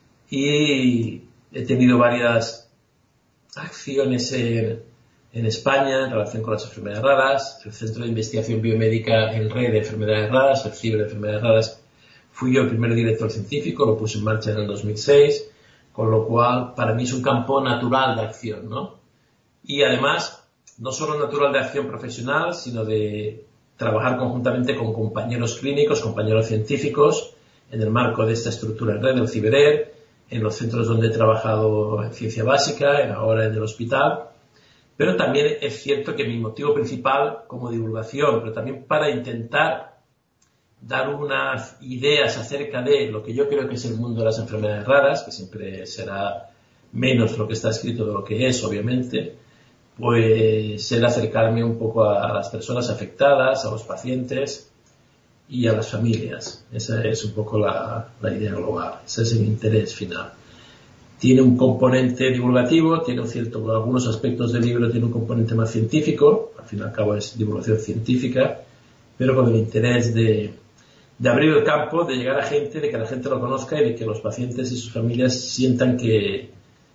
y he tenido varias acciones en España en relación con las enfermedades raras, el Centro de Investigación Biomédica en Red de Enfermedades Raras, el CIBE de Enfermedades Raras, fui yo el primer director científico, lo puse en marcha en el 2006, con lo cual para mí es un campo natural de acción, ¿no? Y además, no solo natural de acción profesional, sino de trabajar conjuntamente con compañeros clínicos, compañeros científicos, en el marco de esta estructura en red del CIBERER, en los centros donde he trabajado en ciencia básica, ahora en el hospital. Pero también es cierto que mi motivo principal como divulgación, pero también para intentar dar unas ideas acerca de lo que yo creo que es el mundo de las enfermedades raras, que siempre será menos lo que está escrito de lo que es, obviamente, pues el acercarme un poco a las personas afectadas, a los pacientes y a las familias. Esa es un poco la idea global, ese es el interés final. Tiene un componente divulgativo, tiene algunos aspectos del libro tiene un componente más científico, al fin y al cabo es divulgación científica, pero con el interés de abrir el campo, de llegar a gente, de que la gente lo conozca y de que los pacientes y sus familias sientan que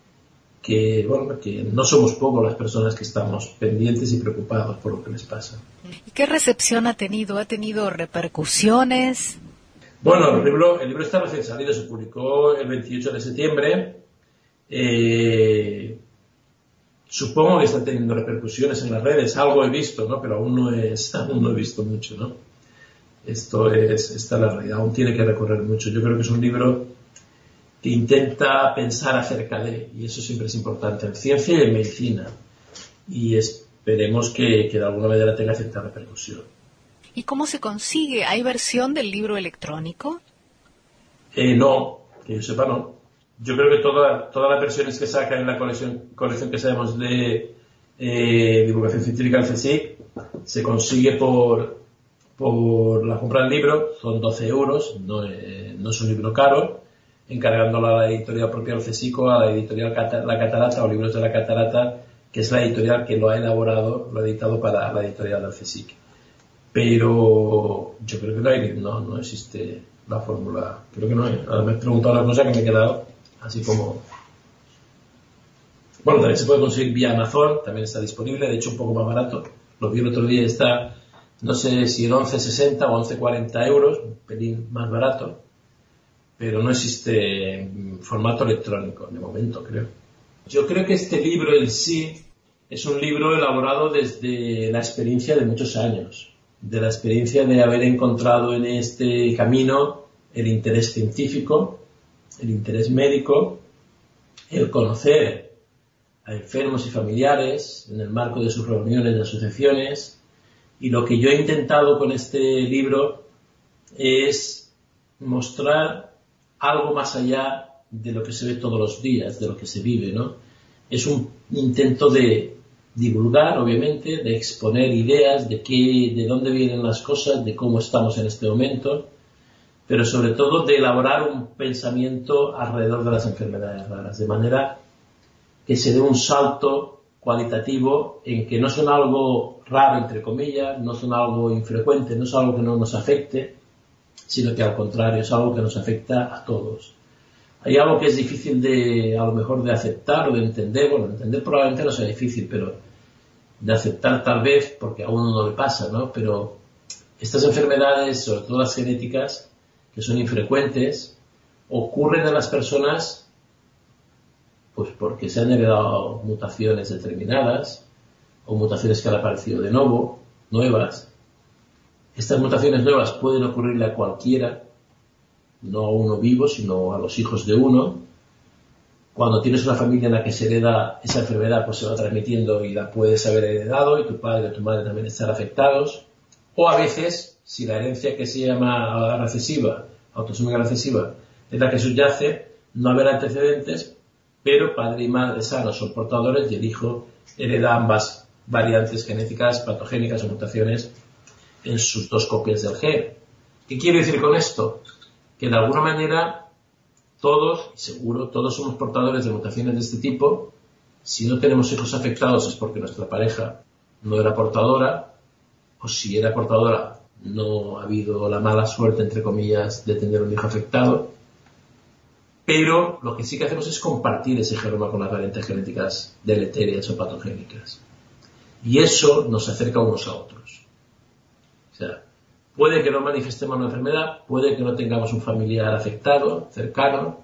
no somos pocos las personas que estamos pendientes y preocupados por lo que les pasa. ¿Y qué recepción ha tenido? ¿Ha tenido repercusiones? Bueno, el libro está recién salido, se publicó el 28 de septiembre. Supongo que está teniendo repercusiones en las redes, algo he visto, ¿no? Pero aún no he visto mucho, ¿no? esta es la realidad, aún tiene que recorrer mucho. Yo creo que es un libro que intenta pensar acerca de, y eso siempre es importante, en ciencia y en medicina, y esperemos que de alguna manera tenga cierta repercusión. ¿Y cómo se consigue? ¿Hay versión del libro electrónico? No, que yo sepa no. Yo creo que todas las versiones que sacan en la colección que sabemos de divulgación científica del CSIC se consigue por la compra del libro, son 12 euros, no es un libro caro, encargándolo a la editorial propia del CSIC o a la editorial La Catarata o Libros de la Catarata, que es la editorial que lo ha editado para la editorial del CSIC. Pero yo creo que no existe la fórmula, creo que no hay. Ahora me he preguntado una cosa que me he quedado así como... Bueno, también se puede conseguir vía Amazon, también está disponible, de hecho un poco más barato. Lo vi el otro día, está, no sé si en 11,60 o 11,40 euros, un pelín más barato, pero no existe en formato electrónico, de momento, creo. Yo creo que este libro en sí es un libro elaborado desde la experiencia de muchos años, de la experiencia de haber encontrado en este camino el interés científico, el interés médico, el conocer a enfermos y familiares en el marco de sus reuniones de asociaciones, y lo que yo he intentado con este libro es mostrar algo más allá de lo que se ve todos los días, de lo que se vive, ¿no? Es un intento de divulgar, obviamente, de exponer ideas de dónde vienen las cosas, de cómo estamos en este momento, pero sobre todo de elaborar un pensamiento alrededor de las enfermedades raras, de manera que se dé un salto cualitativo en que no son algo raro, entre comillas, no son algo infrecuente, no es algo que no nos afecte, sino que al contrario es algo que nos afecta a todos. Hay algo que es difícil a lo mejor de aceptar o de entender, bueno, entender probablemente no sea difícil, pero de aceptar tal vez, porque a uno no le pasa, ¿no? Pero estas enfermedades, sobre todo las genéticas, que son infrecuentes, ocurren en las personas pues porque se han heredado mutaciones determinadas o mutaciones que han aparecido de nuevo, nuevas. Estas mutaciones nuevas pueden ocurrirle a cualquiera, no a uno vivo, sino a los hijos de uno. Cuando tienes una familia en la que se hereda esa enfermedad, pues se va transmitiendo y la puedes haber heredado, y tu padre o tu madre también estar afectados. O a veces, si la herencia que se llama recesiva, autosómica recesiva, es la que subyace, no habrá antecedentes, pero padre y madre sanos son portadores y el hijo hereda ambas variantes genéticas, patogénicas o mutaciones en sus dos copias del gen. ¿Qué quiero decir con esto? Que de alguna manera todos, seguro, todos somos portadores de mutaciones de este tipo. Si no tenemos hijos afectados es porque nuestra pareja no era portadora, o si era portadora no ha habido la mala suerte, entre comillas, de tener un hijo afectado. Pero lo que sí que hacemos es compartir ese genoma con las variantes genéticas deleterias o patogénicas. Y eso nos acerca unos a otros. O sea, puede que no manifestemos una enfermedad, puede que no tengamos un familiar afectado, cercano,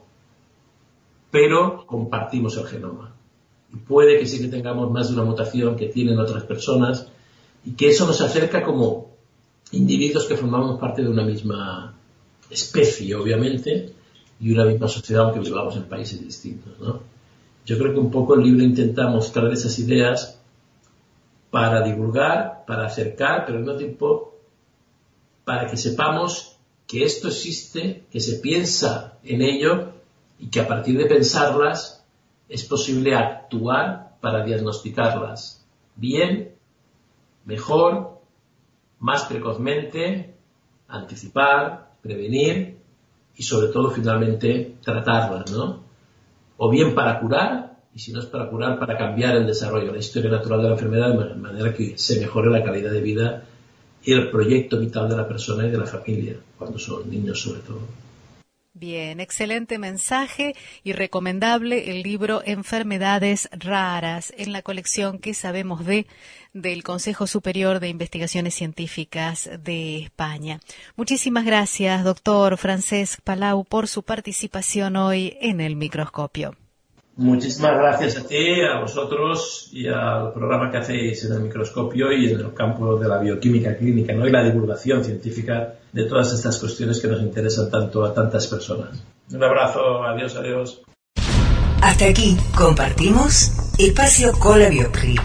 pero compartimos el genoma. Y puede que sí que tengamos más de una mutación que tienen otras personas, y que eso nos acerca como individuos que formamos parte de una misma especie, obviamente, y una misma sociedad, aunque vivamos en países distintos, ¿no? Yo creo que un poco el libro intenta mostrar esas ideas para divulgar, para acercar, pero al mismo tiempo para que sepamos que esto existe, que se piensa en ello y que a partir de pensarlas es posible actuar para diagnosticarlas bien, mejor, más precozmente, anticipar, prevenir y sobre todo finalmente tratarlas, ¿no? O bien para curar, y si no es para curar, para cambiar el desarrollo, la historia natural de la enfermedad, de manera que se mejore la calidad de vida y el proyecto vital de la persona y de la familia, cuando son niños sobre todo. Bien, excelente mensaje y recomendable el libro Enfermedades Raras en la colección ¿Qué sabemos del Consejo Superior de Investigaciones Científicas de España. Muchísimas gracias, doctor Francesc Palau, por su participación hoy en El Microscopio. Muchísimas gracias a ti, a vosotros y al programa que hacéis en el microscopio y en el campo de la bioquímica clínica, ¿no? Y la divulgación científica de todas estas cuestiones que nos interesan tanto a tantas personas. Un abrazo, adiós, adiós. Hasta aquí compartimos Espacio Cola Bioclip.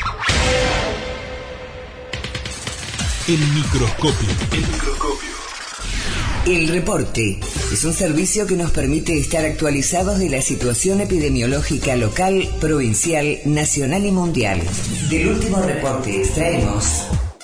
El microscopio. El reporte es un servicio que nos permite estar actualizados de la situación epidemiológica local, provincial, nacional y mundial. Del último reporte extraemos: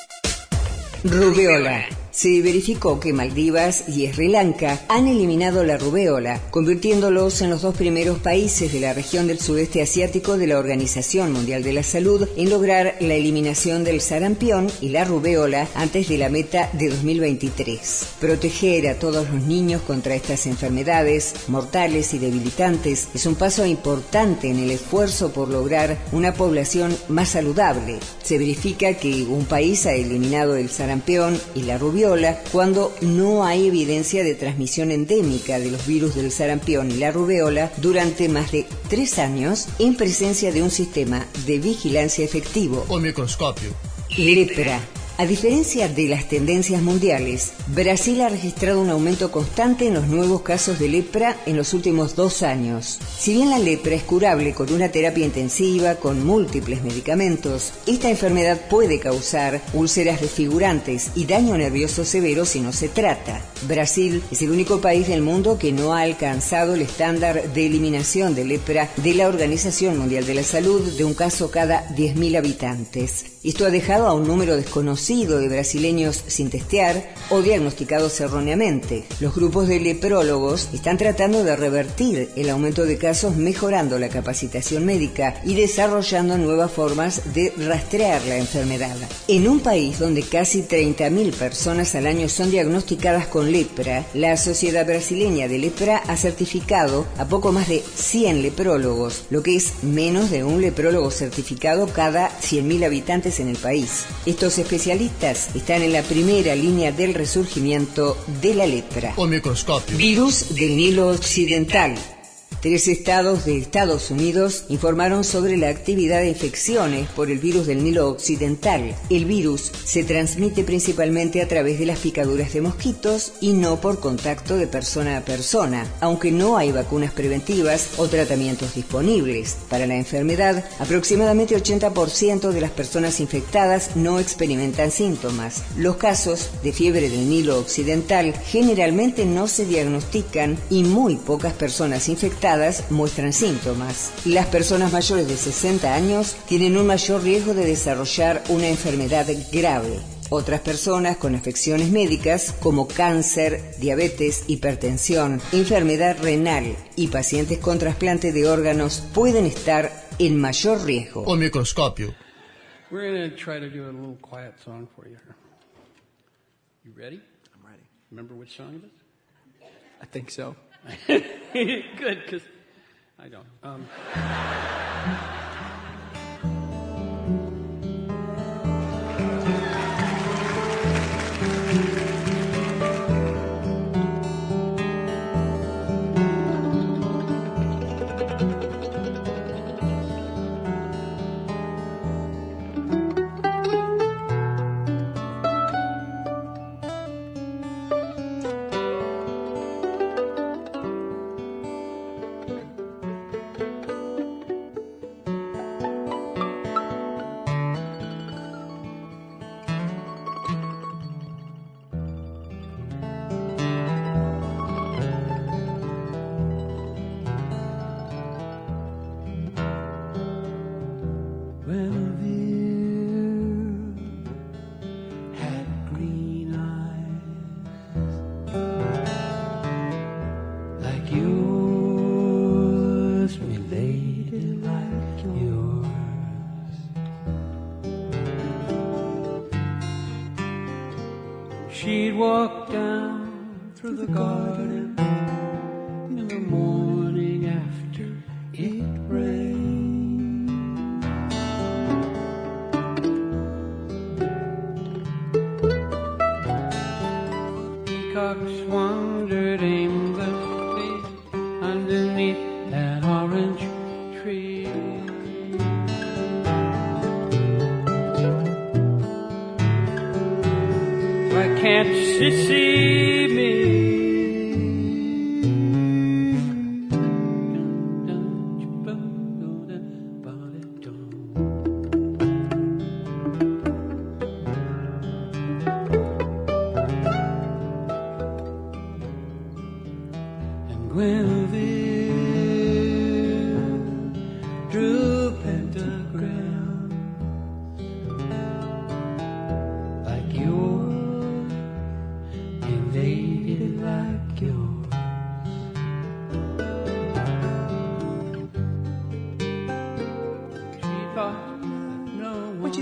rubéola. Se verificó que Maldivas y Sri Lanka han eliminado la rubéola, convirtiéndolos en los 2 primeros países de la región del sudeste asiático de la Organización Mundial de la Salud en lograr la eliminación del sarampión y la rubéola antes de la meta de 2023. Proteger a todos los niños contra estas enfermedades mortales y debilitantes es un paso importante en el esfuerzo por lograr una población más saludable. Se verifica que un país ha eliminado el sarampión y la rubéola cuando no hay evidencia de transmisión endémica de los virus del sarampión y la rubéola durante más de 3 años en presencia de un sistema de vigilancia efectivo. O microscopio. Lepra. A diferencia de las tendencias mundiales, Brasil ha registrado un aumento constante en los nuevos casos de lepra en los últimos 2 años. Si bien la lepra es curable con una terapia intensiva con múltiples medicamentos, esta enfermedad puede causar úlceras desfigurantes y daño nervioso severo si no se trata. Brasil es el único país del mundo que no ha alcanzado el estándar de eliminación de lepra de la Organización Mundial de la Salud de un caso cada 10.000 habitantes. Esto ha dejado a un número desconocido de brasileños sin testear o diagnosticados erróneamente. Los grupos de leprólogos están tratando de revertir el aumento de casos mejorando la capacitación médica y desarrollando nuevas formas de rastrear la enfermedad. En un país donde casi 30.000 personas al año son diagnosticadas con lepra, la Sociedad Brasileña de Lepra ha certificado a poco más de 100 leprólogos, lo que es menos de un leprólogo certificado cada 100.000 habitantes en el país. Estos especialistas están en la primera línea del resurgimiento de la lepra. O microscopio. Virus del Nilo Occidental. 3 estados de Estados Unidos informaron sobre la actividad de infecciones por el virus del Nilo Occidental. El virus se transmite principalmente a través de las picaduras de mosquitos y no por contacto de persona a persona, aunque no hay vacunas preventivas o tratamientos disponibles. Para la enfermedad, aproximadamente 80% de las personas infectadas no experimentan síntomas. Los casos de fiebre del Nilo Occidental generalmente no se diagnostican y muy pocas personas infectadas muestran síntomas. Las personas mayores de 60 años tienen un mayor riesgo de desarrollar una enfermedad grave. Otras personas con afecciones médicas como cáncer, diabetes, hipertensión, enfermedad renal y pacientes con trasplante de órganos pueden estar en mayor riesgo. O microscopio. We're going to try to do a little quiet song for you here. You ready? I'm ready. Remember which song it is? I think so. Good, because I don't. She'd walk down through the garden in the morning after it rained. Peacocks wandered aimlessly underneath that orange Can't she see me? And Guinevere drew pentagrams like yours, and lady like yours. She thought no one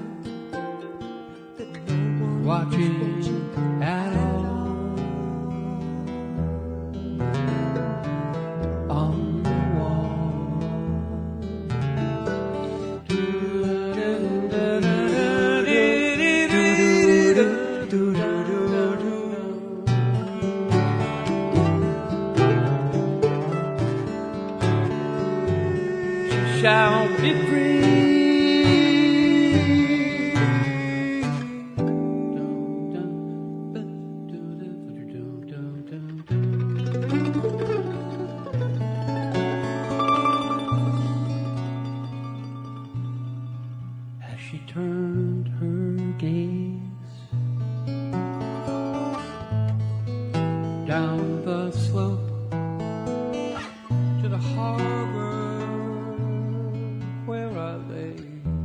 watching at all. On the wall, she shall be free. As she turned her gaze down the slope to the harbor where I lay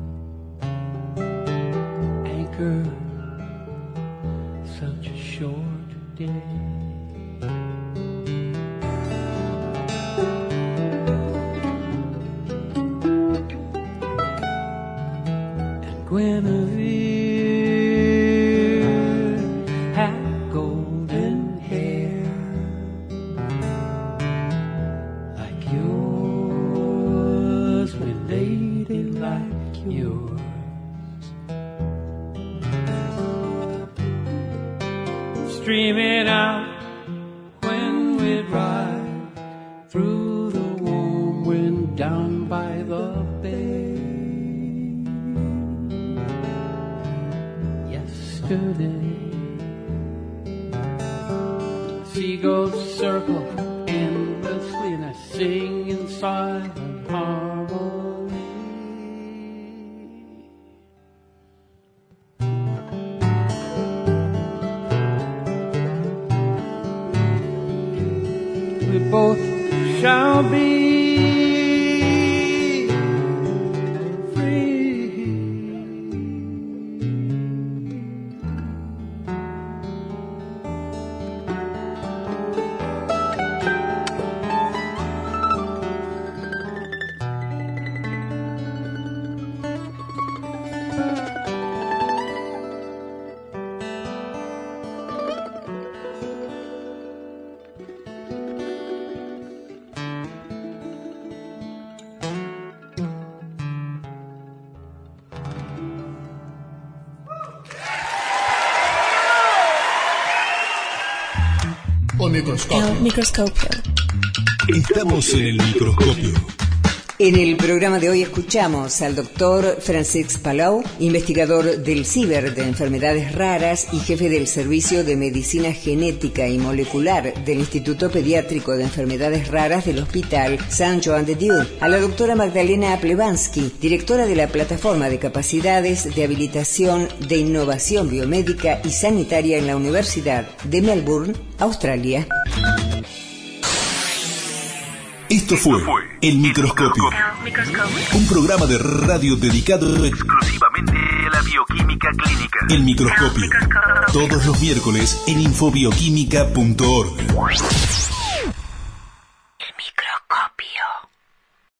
anchored such a short day. Guinevere had golden hair like yours, my lady, like yours. Streaming out when we'd ride through the warm wind down by the bay. Yesterday, seagulls circle endlessly and I sing in silent harmony. We both shall be El microscopio. Estamos en el microscopio. En el programa de hoy escuchamos al doctor Francesc Palau, investigador del CIBER de enfermedades raras y jefe del Servicio de Medicina Genética y Molecular del Instituto Pediátrico de Enfermedades Raras del Hospital Sant Joan de Déu, a la doctora Magdalena Plebansky, directora de la Plataforma de Capacidades de Habilitación de Innovación Biomédica y Sanitaria en la Universidad de Melbourne, Australia. Esto fue El Microscopio, un programa de radio dedicado exclusivamente a la bioquímica clínica. El Microscopio, todos los miércoles en infobioquímica.org.